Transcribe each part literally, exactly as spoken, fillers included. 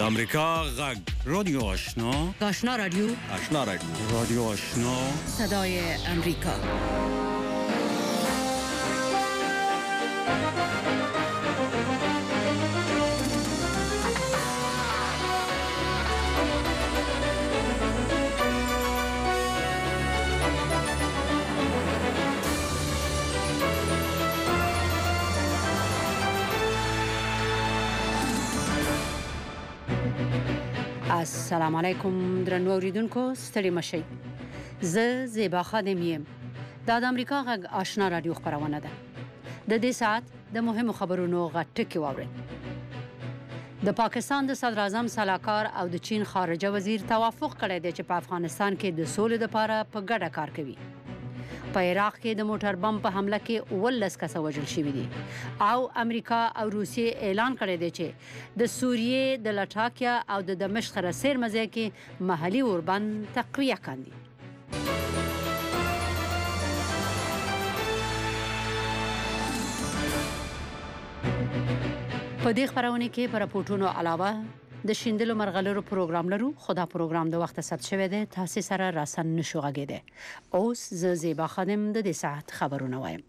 امریکا غږ رادیو آشنا آشنا رادیو آشنا رادیو رادیو آشنا صدای امریکا. السلام علیکم درنو اوریدونکو، ستړي مشئ. زه زیبا خادم یم. دا د امریکا غږ آشنا رادیو خپرونه ده. د دې ساعت د مهمو خبرونو غټ ټکي واورئ. د پاکستان د صدر اعظم سلاکار او د چین خارجه وزیر توافق کړی دی چې په افغانستان کې د سولې لپاره په ګډه کار کوي. په عراق کې د موټر بم په حمله کې اوولس کسه وژل شوي دي او امریکا او روسیې اعلان کړی دی چې د سوریې د لټاکیا او د دمشق سره سرمزه کې محلي اوربند تقویه کاندي. په دې خبرونه کې پر راپورټونو علاوه د شیندلو مرغلرو پروګرام لرو. خدا پروګرام د وخت ثبت شوی دی، تاسو سره راسن نشو غږیده. اوس زه زیبا خادم د دې ساعت خبرونه وایم.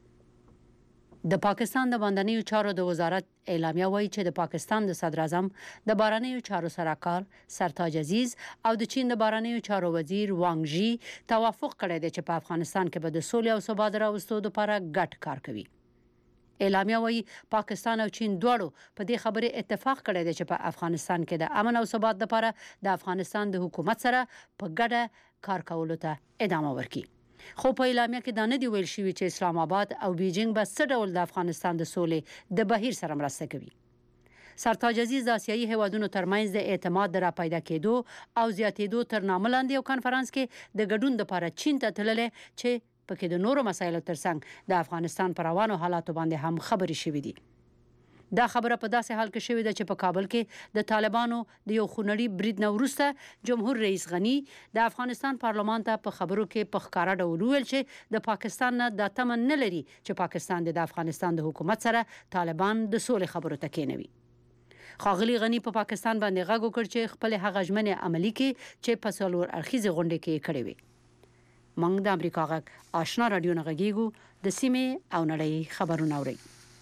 د پاکستان د باندنیو چارو د وزارت اعلامیه وایي چې د پاکستان د صدر اعظم د بهرنیو چارو سلاکار سرتاج عزیز او د چین د بهرنیو چارو وزیر وانګ ژي توافق کړی دی چې په افغانستان کې به د سولې او ثبات راوستو لپاره ګډ کار کوي. اعلامیه وایي پاکستان او چین دواړو په دې خبره اتفاق کړی دی چې په افغانستان کې د امن او ثبات لپاره د افغانستان د حکومت سره په ګډه کار کولو ته ادامه ورکړي. خو په اعلامیه کې دا نه دی ویل شوی چې اسلام آباد او بیجینګ به څه ډول د افغانستان د سولې د بهیر سره مرسته کوي. سرتاج عزیز د آسیایي هیوادونو ترمنځ د اعتماد د راپیدا کېدو او زیاتېدو تر نامه لاندې یو کنفرانس کې د ګډون لپاره چین ته تللی چې پکې د نورو مسایلو ترڅنګ د افغانستان پر روانو حالاتو باندې هم خبرې شوې دي. دا خبره په داسې حال کې شوې ده چې په کابل کې د طالبانو د یو خونړي برید نه وروسته جمهور رئیس غني د افغانستان پارلمان ته په خبرو کې په ښکاره ډول وویل چې د پاکستان نه دا تمه نه لري چې پاکستان د افغانستان د حکومت سره طالبان د سولې خبرو ته کېنوي. ښاغلي غني په پاکستان باندې غږ وکړ چې خپل هغه ژمنې عملي کړي چې په څلور اړخیزې غونډې کې کړې وي. موږ د امریکا غږ آشنا رادیو نه غږیږو. د سیمې او نړۍ خبرونه اورئ.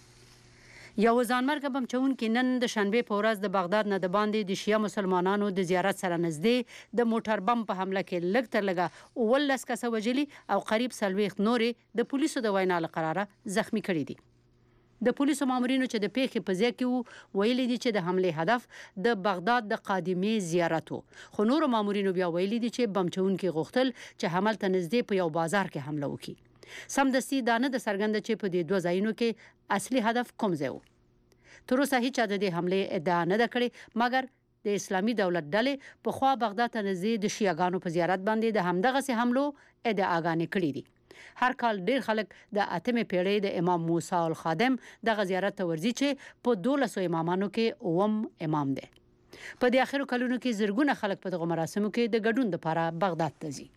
یو ځانمرګه بم چونکي نن د شنبې په ورځ د بغداد نه د باندې د شیعه مسلمانانو د زیارت سره نږدې د موټر بم په حمله کې لږ تر لږه اوولس کسه وژلي او قریب څلوېښت نورې د پولیسو د وینا له قراره زخمی کړي دي. د پولیسو مامورینو چې د پیښې په ځای کې وو ویلي دي چې د حملې هدف د بغداد د قادمې زیارت و، خو نورو مامورینو بیا ویلي دي چې بم چونکي غوښتل چې هملته نږدې په یو بازار کې حمله وکړي. سمدستي دا نه ده څرګنده چې په دې دوه ځایونو کې اصلي هدف کوم ځای و. تر اوسه هیچا د دې حملې ادعا نه ده کړې، مګر د اسلامي دولت ډلې پخوا بغداد ته نږدې د شیعهګانو په زیارت باندې د همدغسې حملو ادعاګانې کړې دي. هر کال ډیر خلک د اتمې پیړۍ د امام موسی الخادم دغه زیارت ته ورځي چې په دولسو امامانو کې اوم امام دی. په دې اخرو کلونو کې زرګونه خلک په دغه مراسمو کې د ګډون لپاره بغداد ته ځي.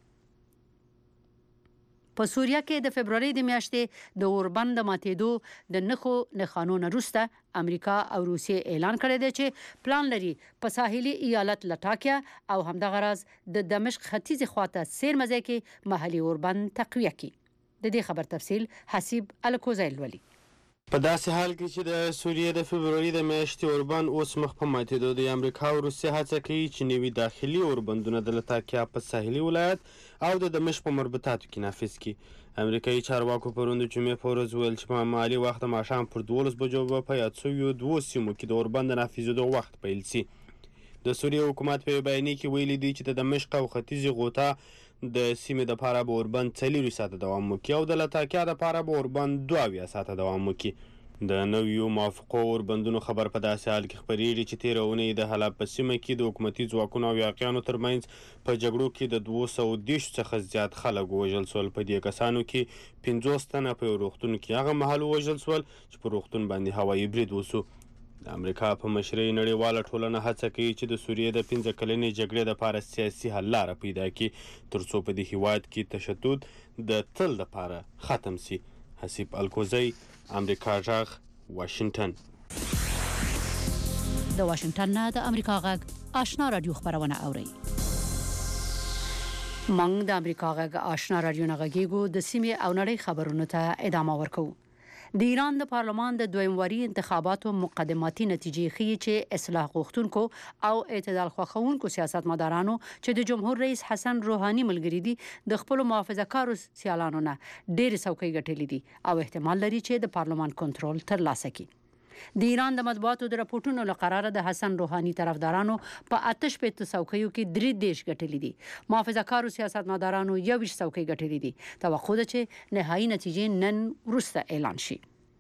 په سوریه کې د فبروري د میاشتې د اوربند د ماتېدو د نښو نښانو نه وروسته امریکا او روسیې اعلان کړی دی چې پلان لري په ساحلي ایالت لټاکیا او همدغه راز د دمشق ختیځې خواته سرمزه کې محلي اوربند تقویه کړي. د دې خبر تفصیل حسیب الکوزی لولي. په داسې حال کې چې د سوریې د فبروري د میاشتې اوربند اوس مخ په ماتېدو د امریکا او روسیې هڅه کوي چې نوي داخلي اوربندونه د لټاکیا په ساحلي ولایت او د دمشق په مربوطاتو کې نافذ کړي. امریکایي چارواکو پرون د جمعې په ورځ ویل چې په محلي وخت د ماښام پر دولس بجو به په یاد شویو دوو سیمو کې د اوربند د نافذېدو وخت پیل شي. د سوریې حکومت په یو بیانیه کې ویلي دی چې د دمشق او ختیځې غوطه د سیمې دپاره به اوربند څلېرویشت ساعته دوام وکړي او د لټاکیا دپاره به اوربند دوه اویا ساعته دوام وکړي. د نویو موافقو اوربندونو خبر په داسې حال کې خپرېږي چې تېره اونۍ د حلب په سیمه کې د حکومتي ځواکونو او یاقیانو ترمنځ په جګړو کې د دوه سوه دېرشو څخه زیات خلک ووژل شول. په دې کسانو کې پنځوس تنه په یو روغتون کې هغه مهال ووژل شول چې په روغتون باندې هوایي برید وشو. د امریکا په مشرۍ نړیواله ټولنه هڅه کوي چې د سوریې د پنځه کلنې جګړې لپاره سیاسي حل لاره پیدا کړي تر څو په دې هیواد کې تشدد د تل لپاره ختم شي. حسیب الکوزی، امریکا غږ، واشنگټن. د د واشنگټن نه د امریکا غږ آشنا رادیو خبرونه اوري. موږ د امریکا غږ آشنا رادیو نه غږیږو د سیمې او نړۍ خبرونو ته ادامه ورکوو. د ایران د پارلمان د دویم واري انتخاباتو مقدماتي نتیجې ښیي چې اصلاح غوښتونکو او اعتدال خوښونکو سیاستمدارانو چې د جمهور رئیس حسن روحاني ملګری دي د خپل محافظه‌کارو سیالانو نه ډېر څوکۍ ګټلې دي او احتمال لري چې د پارلمان کنټرول ترلاسه کړي. د ایران د مطبوعاتو د راپورټونو لقراره د حسن روحاني طرفدارانو په آتش په څوکیو کې درې دیش ګټلې دي. محافظه‌کارو سیاستمدارانو یو ویش څوکۍ ګټلې دي. توقع ده چې نهایي نتیجې نن وروسته اعلان شي.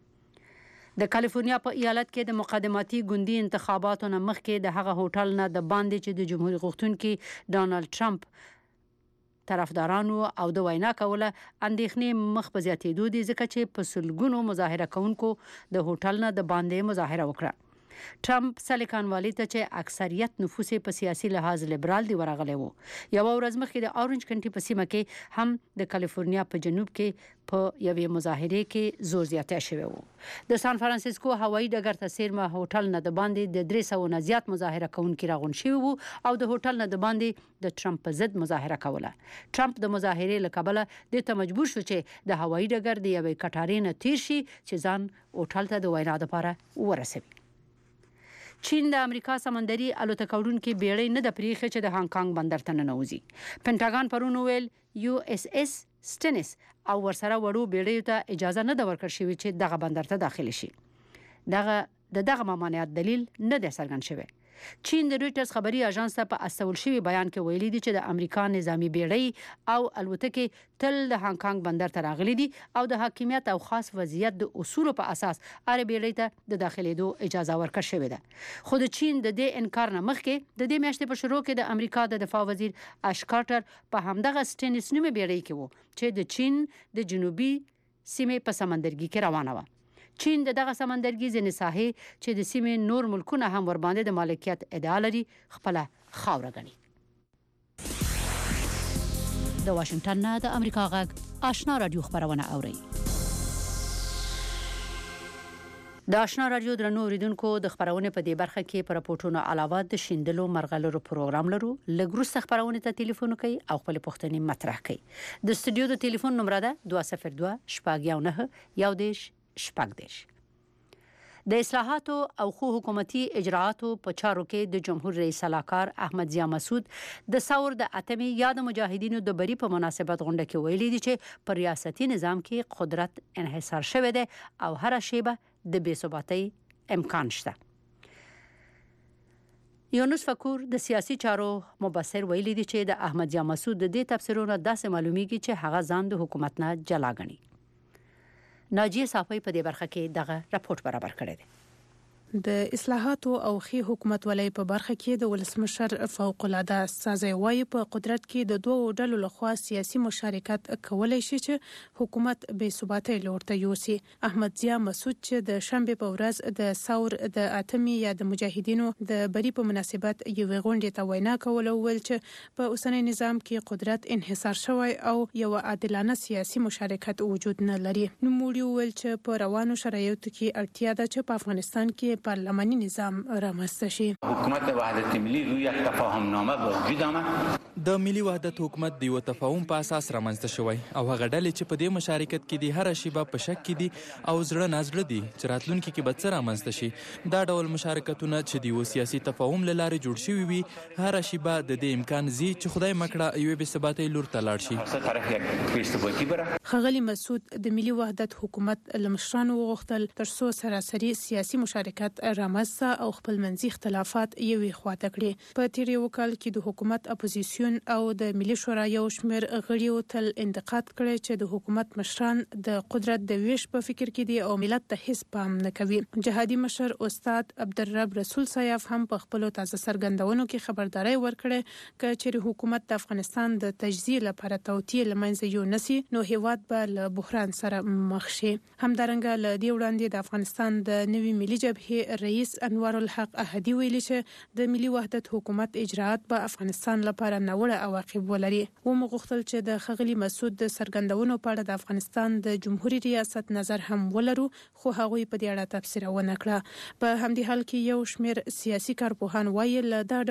د کالیفورنیا په ایالت کې د مقدماتي ګوندي انتخاباتو نه مخکې د هغه هوټل نه د باندې چې د جمهوریت غوښتونکي ډانلډ ټرمپ طرفدارانو او د وینا کوله اندېښنې مخ په زیاتېدو دي ځکه چې په سلګونو مظاهره کوونکو د هوټل نه د باندې مظاهره وکړه. ټرمپ سلیکان والی ته چې اکثریت نفوس په سیاسي لحاظ لیبرال دی ورغلی وو. یو ورځ مخکې د اورنج کنټي په سیمه کې هم د کالیفورنیا په جنوب کې په یوې مظاهره کې زور زیاتی شوی وو. د سان فرانسیسکو هوایي ډګر ته سیرمه هوټل نه د باندې د درې سوه نه زیات مظاهره کوونکي راغون شوي وو او د هوټل نه د باندې د ټرمپ په ضد مظاهره کوله. ټرمپ د مظاهرې له کبله د ته مجبور شو چې د هوایي ډګر د یوې کټارې نه تیر شي چې ځان هوټل ته د وینا لپاره ورسوي. چین د امریکا سمندري الوتکه وړونکې بیړۍ نه د پریخي چې د هانګ کانګ بندر ته ننوځي. پینټاګان پرون ویل یو اس اس سټینس او ورسره وړو بیړیو ته اجازه نه ده ورکړل شوې چې دغه بندر ته داخل شي. دغه د دغه ممانعت دلیل نه دی څرګند شوی. چین د رويټرز خبري اژانس ته په استول شوی بیان کې ویلي دي چې د امریکا نظامی بیړۍ او الوتکې تل د هانګ کانګ بندر ته راغلي دي او د حاکمیت او خاص وضعیت د اصولو په اساس اره بیړۍ ته د داخليدو اجازه ورکړل شوې ده. خو د چین د دې انکار نه مخکې د دې میاشتې په شروع کې د امریکا د دفاع وزیر اش کارټر په همدغه سټینس نومي بیړۍ کې وو چې د چین د جنوبي سیمې په سمندرګي کې روانه و. چین دغه سمندرګي ځینې ساحې چې د سیمې نور ملکونه هم ور باندې د مالکیت ادعا لري خپل خاوره ګڼي. د واشنگټن نه د امریکا غږ آشنا رادیو خبرونه اوري. د آشنا رادیو درنو اوریدونکو د خبرونه په دې برخه کې پر راپورټونو علاوه د شیندلو مرغلرو پروګرام لرو. لګروس خبرونه ته ټلیفون کوي او خپل پوښتنې مطرح کوي. د استودیو د ټلیفون نمبر ده دوه صفر دوه شپږ یو نه یو دیش شپږ دیش. د اصلاحاتو او خو حکومتي اجراءاتو په چارو کې د جمهور رئیس سلاکار احمد ضیا مسعود د ثور د اتمی یاد مجاهدینو د بری په مناسبت غونډه کې ویلي دي چې پر ریاستي نظام کې قدرت انحصار شوی دی او هر شیبه د بې ثباتۍ امکان شته. یونس فکور د سیاسي چارو مبصر ویلي دي چې د احمد ضیا مسعود د دې تفسیرونه داسې معلومیږي چې هغه ځان د حکومت نه جلا ګڼي. ناجیه صافی په دې برخه کې دغه راپورټ برابر کړی دی. د اصلاحاتو او خي حکومت ولای په برخه کې د ولسمشر فوق العاده سازي وای په قدرت کې د دوه ډلو لخوا سیاسي مشارکت کولای شي چې حکومت بې ثباتۍ لورته یوسي. احمد ضیا مسعود چې د شنبه په ورځ د ثور د اتمی یا د مجاهدینو د بری په مناسبت یو غونډه ته وینا کوله ول چې په اوسنۍ نظام کې قدرت انحصار شوی او یو عادلانه سیاسي مشارکت وجود نه لري. نو موږ ول چې په روانو شرایطو کې اړتیا ده چې په افغانستان کې پارلماني نظام رامنځته شي. حکومت وحدت ملی روی یک تفاهم نامه به وجود آمد. د ملي وحدت حکومت د یو تفاهم په اساس رامنځته شوی او هغه ډلې چې په دې مشارکت کې دي هر شی په شک کې دي او زړه نازړه دي چې راتلونکي کې به څه رامنځته شي. دا ډول مشارکتونه چې د یو سیاسي تفاهم له لارې جوړ شوي وي هر شی به د دې امکان زی چې خدای مکړه یو به ثباتي لور ته لاړ شي. خغلی مسعود د ملي وحدت حکومت لمشرانو وغوښتل ترڅو سراسري سیاسي مشارکت رامنځته او خپل منځي اختلافات یوې خواته کړي. په تیر یو کال کې د حکومت اپوزیسیون او د ملي شورا یو شمېر غړیو تل انتقاد کړی چې د حکومت مشران د قدرت د ویش په فکر کې دي او ملت ته هیڅ پام نه کوي. جهادي مشر استاد عبدالرب رسول سیاف هم په خپل تازه څرګندونو کې خبرداري ورکړه چې حکومت د افغانستان د تجزیه لپاره توطیه لمنځه یو نسی نو هیواد به له بحران سره مخ شي. همدارنګه له دې وړاندې د افغانستان د نوي ملي جبهې کې رئیس انوار الحق احدي ویلي چې د ملي وحدت حکومت اجراات په افغانستان لپاره نوړه عواقب ولري. و مغوښتل چې د خغلی مسعود د سرګندونو په اړه د افغانستان د جمهوریت ریاست نظر هم ولرو، خو هغوی په دې اړه تبصره ونه کړه. په همدې حال کې یو شمېر سیاسي کارپوهان وایي له دا